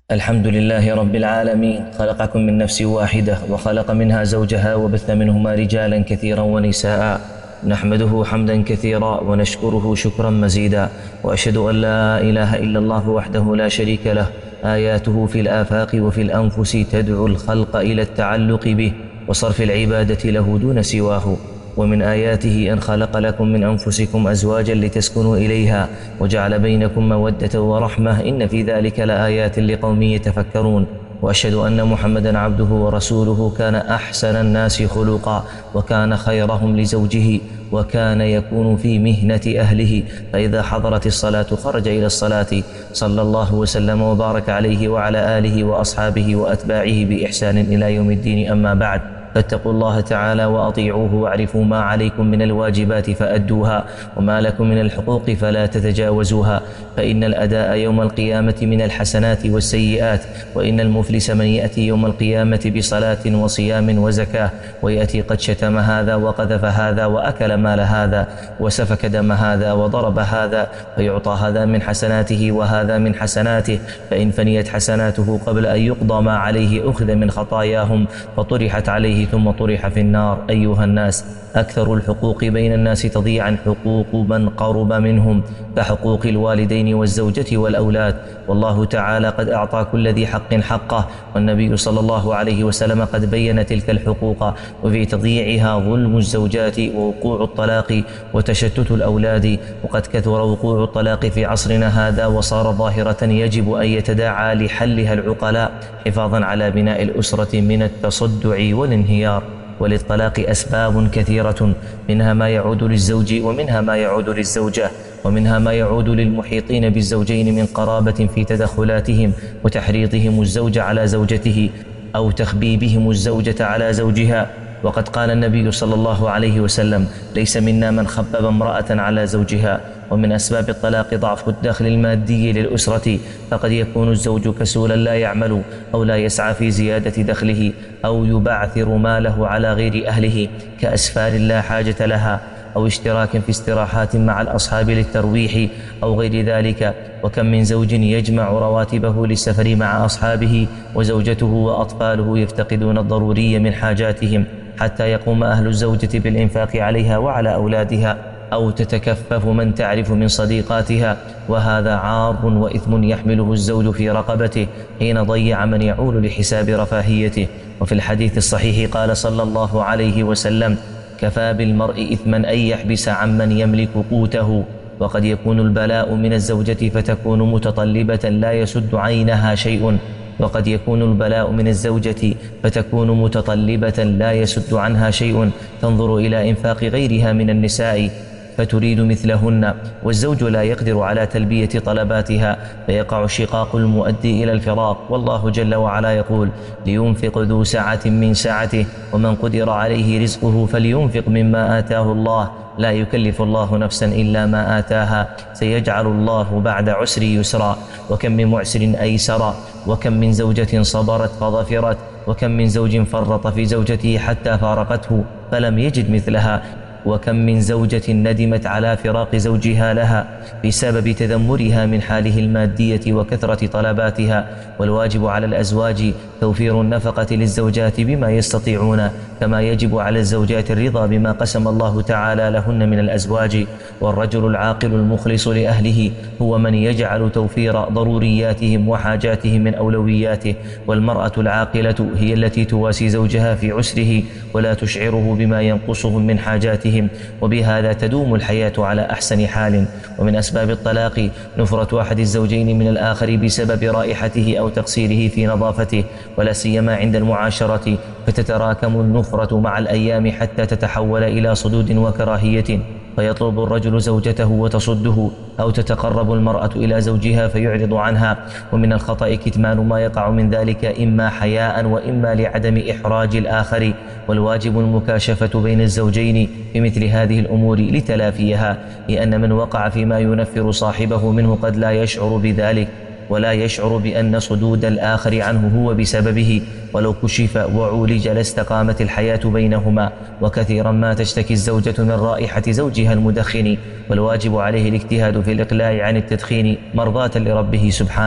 الحمد لله رب العالمين، خلقكم من نفس واحدة وخلق منها زوجها وبث منهما رجالا كثيرا ونساء. نحمده حمدا كثيرا ونشكره شكرا مزيدا، وأشهد أن لا إله إلا الله وحده لا شريك له، آياته في الآفاق وفي الأنفس تدعو الخلق إلى التعلق به وصرف العبادة له دون سواه. ومن آياته أن خلق لكم من أنفسكم أزواجا لتسكنوا إليها وجعل بينكم مودة ورحمة، إن في ذلك لآيات لقوم يتفكرون. وأشهد أن محمدا عبده ورسوله، كان أحسن الناس خلقا وكان خيرهم لزوجه، وكان يكون في مهنة أهله، فإذا حضرت الصلاة خرج إلى الصلاة، صلى الله وسلم وبارك عليه وعلى آله وأصحابه وأتباعه بإحسان إلى يوم الدين. أما بعد، فاتقوا الله تعالى وأطيعوه، واعرفوا ما عليكم من الواجبات فأدوها، وما لكم من الحقوق فلا تتجاوزوها، فإن الأداء يوم القيامة من الحسنات والسيئات. وإن المفلس من يأتي يوم القيامة بصلاة وصيام وزكاة، ويأتي قد شتم هذا وقذف هذا وأكل مال هذا وسفك دم هذا وضرب هذا، فيعطى هذا من حسناته وهذا من حسناته، فإن فنيت حسناته قبل أن يقضى ما عليه أخذ من خطاياهم فطرحت عليه ثم طرح في النار. أيها الناس، أكثر الحقوق بين الناس تضيعا حقوق من قرب منهم، كحقوق الوالدين والزوجة والأولاد، والله تعالى قد أعطى كل ذي حق حقه، والنبي صلى الله عليه وسلم قد بين تلك الحقوق. وفي تضييعها ظلم الزوجات ووقوع الطلاق وتشتت الأولاد، وقد كثر وقوع الطلاق في عصرنا هذا، وصار ظاهرة يجب أن يتداعى لحلها العقلاء حفاظا على بناء الأسرة من التصدع والانهيار. وللطلاق أسباب كثيرة، منها ما يعود للزوج ومنها ما يعود للزوجة، ومنها ما يعود للمحيطين بالزوجين من قرابة في تدخلاتهم وتحريضهم الزوج على زوجته أو تخبيبهم الزوجة على زوجها. وقد قال النبي صلى الله عليه وسلم: ليس منا من خبب امرأة على زوجها. ومن أسباب الطلاق ضعف الدخل المادي للأسرة، فقد يكون الزوج كسولا لا يعمل أو لا يسعى في زيادة دخله، أو يبعثر ماله على غير أهله كأسفار لا حاجة لها، أو اشتراك في استراحات مع الأصحاب للترويح أو غير ذلك. وكم من زوج يجمع رواتبه للسفر مع أصحابه، وزوجته وأطفاله يفتقدون الضروري من حاجاتهم، حتى يقوم أهل الزوجة بالإنفاق عليها وعلى أولادها، أو تتكفف من تعرف من صديقاتها، وهذا عار وإثم يحمله الزوج في رقبته حين ضيع من يعول لحساب رفاهيته. وفي الحديث الصحيح قال صلى الله عليه وسلم: كفى بالمرء إثما أن يحبس عمن يملك قوته. وقد يكون البلاء من الزوجة فتكون متطلبة لا يسد عينها شيء، وقد يكون البلاء من الزوجة فتكون متطلبة لا يسد عنها شيء، تنظر إلى إنفاق غيرها من النساء فتريد مثلهن، والزوج لا يقدر على تلبية طلباتها، فيقع الشقاق المؤدي إلى الفراق. والله جل وعلا يقول: لينفق ذو سعة من سعته، ومن قدر عليه رزقه فلينفق مما آتاه الله، لا يكلف الله نفسا إلا ما آتاها، سيجعل الله بعد عسر يسرا. وكم من معسر أيسر، وكم من زوجة صبرت فظفرت، وكم من زوج فرط في زوجته حتى فارقته فلم يجد مثلها، وكم من زوجة ندمت على فراق زوجها لها بسبب تذمرها من حاله المادية وكثرة طلباتها. والواجب على الأزواج توفير النفقة للزوجات بما يستطيعون، كما يجب على الزوجات الرضا بما قسم الله تعالى لهن من الأزواج. والرجل العاقل المخلص لأهله هو من يجعل توفير ضرورياتهم وحاجاتهم من أولوياته، والمرأة العاقلة هي التي تواسي زوجها في عسره ولا تشعره بما ينقصهم من حاجاتهم، وبهذا تدوم الحياة على أحسن حال. ومن أسباب الطلاق نفرة أحد الزوجين من الآخر بسبب رائحته أو تقصيره في نظافته، ولا سيما عند المعاشرة، فتتراكم النفرة مع الأيام حتى تتحول إلى صدود وكراهية، فيطلب الرجل زوجته وتصده، أو تتقرب المرأة إلى زوجها فيعرض عنها. ومن الخطأ كتمان ما يقع من ذلك، إما حياء وإما لعدم إحراج الآخر، والواجب المكاشفة بين الزوجين بمثل هذه الأمور لتلافيها، لأن من وقع فيما ينفر صاحبه منه قد لا يشعر بذلك، ولا يشعر بأن صدود الآخر عنه هو بسببه، ولو كشف وعولج لاستقامت الحياة بينهما. وكثيرا ما تشتكي الزوجة من رائحة زوجها المدخن، والواجب عليه الاجتهاد في الإقلاع عن التدخين مرضاة لربه سبحانه.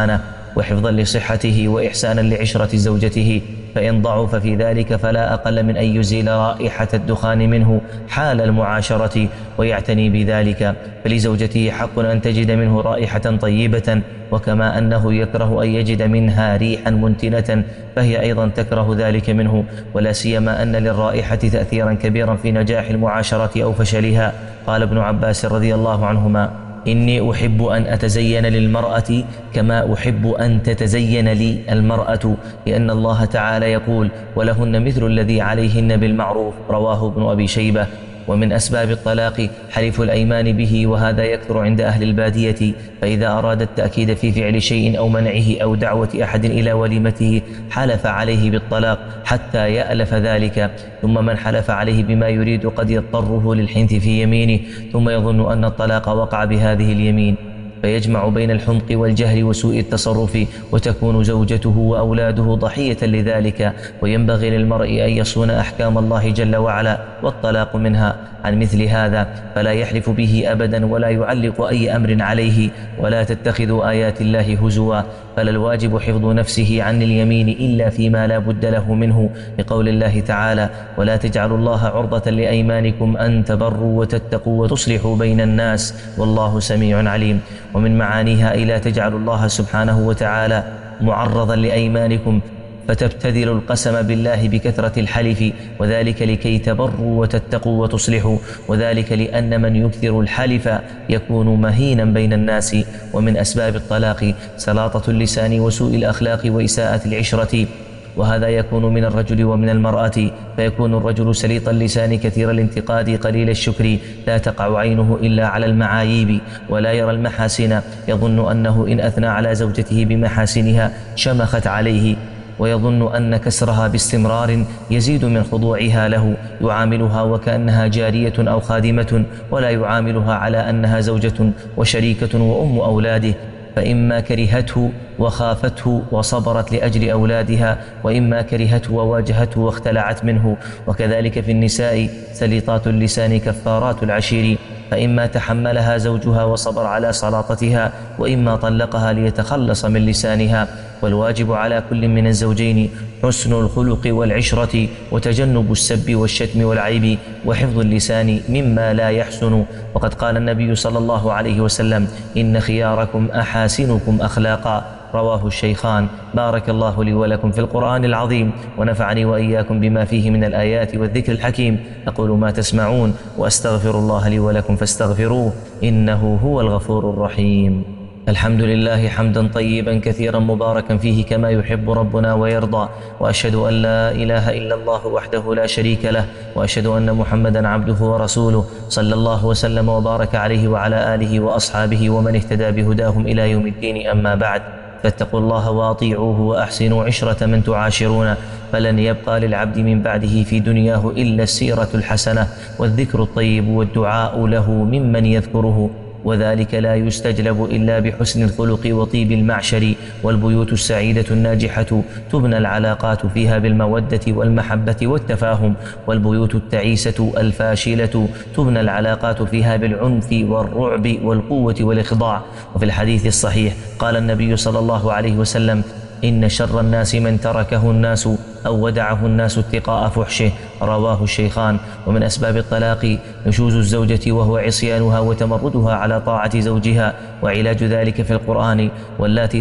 وحفظا لصحته وإحسانا لعشرة زوجته، فإن ضعف في ذلك فلا أقل من أن يزيل رائحة الدخان منه حال المعاشرة ويعتني بذلك، فلزوجته حق أن تجد منه رائحة طيبة، وكما أنه يكره أن يجد منها ريحا منتنة فهي أيضا تكره ذلك منه، ولا سيما أن للرائحة تأثيرا كبيرا في نجاح المعاشرة أو فشلها. قال ابن عباس رضي الله عنهما: إني أحب أن أتزين للمرأة كما أحب أن تتزين لي المرأة، لأن الله تعالى يقول: ولهن مثل الذي عليهن بالمعروف. رواه ابن أبي شيبة. ومن أسباب الطلاق حلف الأيمان به، وهذا يكثر عند أهل البادية، فإذا أراد التأكيد في فعل شيء أو منعه أو دعوة أحد إلى وليمته حلف عليه بالطلاق حتى يألف ذلك، ثم من حلف عليه بما يريد قد يضطره للحنث في يمينه، ثم يظن أن الطلاق وقع بهذه اليمين، فيجمع بين الحمق والجهل وسوء التصرف، وتكون زوجته وأولاده ضحية لذلك. وينبغي للمرء أن يصون أحكام الله جل وعلا والطلاق منها عن مثل هذا، فلا يحلف به أبدا ولا يعلق أي أمر عليه، ولا تتخذوا آيات الله هزوا، فلا الواجب حفظ نفسه عن اليمين إلا فيما لا بد له منه، لقول الله تعالى: ولا تجعلوا الله عرضة لأيمانكم أن تبروا وتتقوا وتصلحوا بين الناس والله سميع عليم. ومن معانيها: لا تجعلوا الله سبحانه وتعالى معرضا لأيمانكم فتبتذلوا القسم بالله بكثرة الحلف، وذلك لكي تبروا وتتقوا وتصلحوا، وذلك لأن من يكثر الحلف يكون مهينا بين الناس. ومن أسباب الطلاق سلاطة اللسان وسوء الأخلاق وإساءة العشرة، وهذا يكون من الرجل ومن المرأة، فيكون الرجل سليط اللسان كثير الانتقاد قليل الشكر، لا تقع عينه إلا على المعايب ولا يرى المحاسن، يظن أنه إن أثنى على زوجته بمحاسنها شمخت عليه، ويظن أن كسرها باستمرار يزيد من خضوعها له، يعاملها وكأنها جارية أو خادمة، ولا يعاملها على أنها زوجة وشريكة وأم أولاده، فإما كرهته وخافته وصبرت لأجل أولادها، وإما كرهته وواجهته واختلعت منه. وكذلك في النساء سليطات اللسان كفارات العشير، فإما تحملها زوجها وصبر على سلاطتها، وإما طلقها ليتخلص من لسانها. والواجب على كل من الزوجين حسن الخلق والعشرة، وتجنب السب والشتم والعيب، وحفظ اللسان مما لا يحسن. وقد قال النبي صلى الله عليه وسلم: إن خياركم أحاسنكم أخلاقا. رواه الشيخان. بارك الله لي ولكم في القرآن العظيم، ونفعني وإياكم بما فيه من الآيات والذكر الحكيم. أقول ما تسمعون، وأستغفر الله لي ولكم فاستغفروه، إنه هو الغفور الرحيم. الحمد لله حمدا طيبا كثيرا مباركا فيه كما يحب ربنا ويرضى، وأشهد أن لا إله إلا الله وحده لا شريك له، وأشهد أن محمدا عبده ورسوله، صلى الله وسلم وبارك عليه وعلى آله وأصحابه ومن اهتدى بهداهم إلى يوم الدين. أما بعد، فاتقوا الله وأطيعوه وأحسنوا عشرة من تعاشرون، فلن يبقى للعبد من بعده في دنياه إلا السيرة الحسنة والذكر الطيب والدعاء له ممن يذكره، وذلك لا يستجلب إلا بحسن الخلق وطيب المعشر. والبيوت السعيدة الناجحة تبنى العلاقات فيها بالمودة والمحبة والتفاهم، والبيوت التعيسة الفاشلة تبنى العلاقات فيها بالعنف والرعب والقوة والإخضاع. وفي الحديث الصحيح قال النبي صلى الله عليه وسلم: إن شر الناس من تركه الناس أو ودعه الناس اتقاء فحشه. رواه الشيخان. ومن أسباب الطلاق نشوز الزوجة وهو عصيانها وتمردها على طاعة زوجها، وعلاج ذلك في القرآن: واللاتي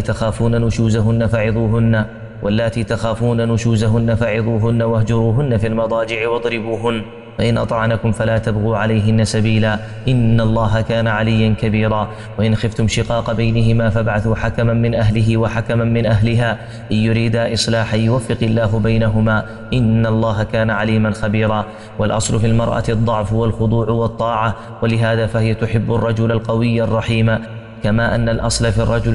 تخافون نشوزهن فعظوهن واهجروهن في المضاجع واضربوهن، فإن أطعنكم فلا تبغوا عليهن سبيلا، إن الله كان عليا كبيرا. وإن خفتم شقاق بينهما فابعثوا حكما من أهله وحكما من أهلها إن يريدا إصلاحا يوفق الله بينهما، إن الله كان عليما خبيرا. والأصل في المرأة الضعف والخضوع والطاعة، ولهذا فهي تحب الرجل القوي الرحيم، كما أن الأصل في الرجل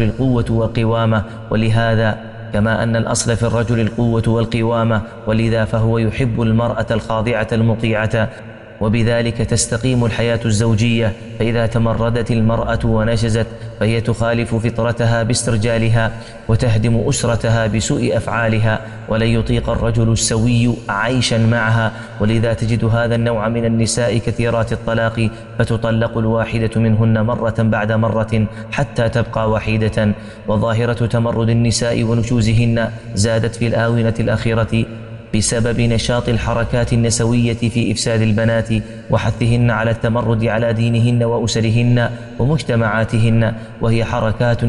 القوة والقوامة، ولذا فهو يحب المرأة الخاضعة المطيعة. وبذلك تستقيم الحياة الزوجية. فإذا تمردت المرأة ونشزت فهي تخالف فطرتها باسترجالها وتهدم أسرتها بسوء أفعالها، ولن يطيق الرجل السوي عيشا معها. ولذا تجد هذا النوع من النساء كثيرات الطلاق، فتطلق الواحدة منهن مرة بعد مرة حتى تبقى وحيدة. وظاهرة تمرد النساء ونشوزهن زادت في الآونة الأخيرة بسبب نشاط الحركات النسوية في إفساد البنات وحثهن على التمرد على دينهن وأسرهن ومجتمعاتهن، وهي حركات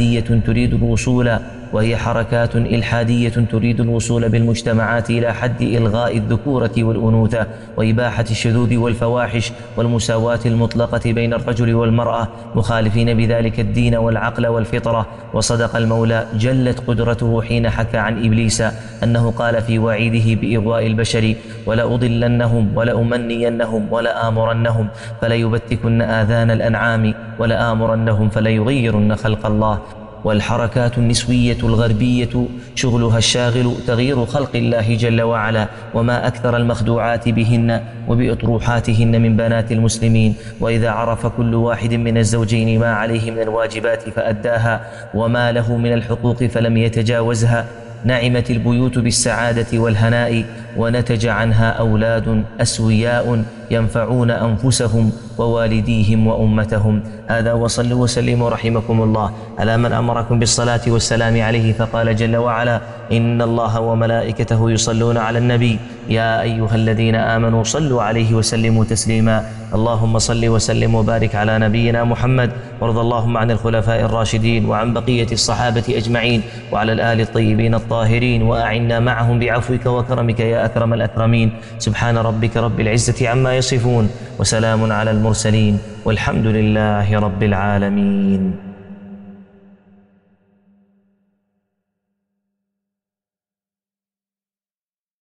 إلحادية تريد الوصول بالمجتمعات إلى حد إلغاء الذكورة والأنوثة وإباحة الشذوذ والفواحش والمساواة المطلقة بين الرجل والمرأة، مخالفين بذلك الدين والعقل والفطرة. وصدق المولى جلت قدرته حين حكى عن إبليس أنه قال في وعيده بإغواء البشر: ولأضلنهم ولأمنينهم ولآمرنهم فليبتكن آذان الأنعام ولآمرنهم فليغيرن خلق الله. والحركات النسوية الغربية شغلها الشاغل تغيير خلق الله جل وعلا، وما أكثر المخدوعات بهن وبأطروحاتهن من بنات المسلمين. وإذا عرف كل واحد من الزوجين ما عليه من الواجبات فأداها وما له من الحقوق فلم يتجاوزها نعمت البيوت بالسعادة والهناء، ونتج عنها أولاد أسوياء ينفعون أنفسهم ووالديهم وأمتهم. هذا وصلوا وسلموا رحمكم الله على من أمركم بالصلاة والسلام عليه، فقال جل وعلا: إن الله وملائكته يصلون على النبي يا أيها الذين آمنوا صلوا عليه وسلموا تسليما. اللهم صل وسلم وبارك على نبينا محمد، وارض اللهم عن الخلفاء الراشدين وعن بقية الصحابة أجمعين وعلى الآل الطيبين الطاهرين، وأعنا معهم بعفوك وكرمك يا أكرم الأكرمين. سبحان ربك رب العزة عما يصفون، وسلام على المرسلين، والحمد لله رب العالمين.